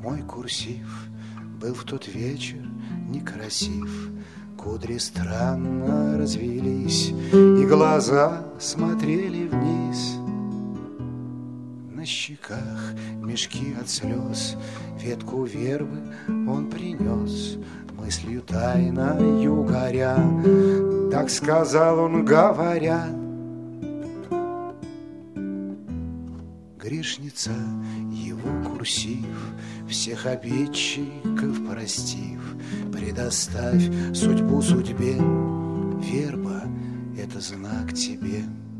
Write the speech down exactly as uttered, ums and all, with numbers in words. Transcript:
Мой курсив был в тот вечер некрасив. Кудри странно развелись, и глаза смотрели вниз. На щеках мешки от слез, ветку вербы он принес. Мыслью тайною горя, так сказал он, говоря: грешница его курсив, всех обидчиков простив, предоставь судьбу судьбе, верба — это знак тебе.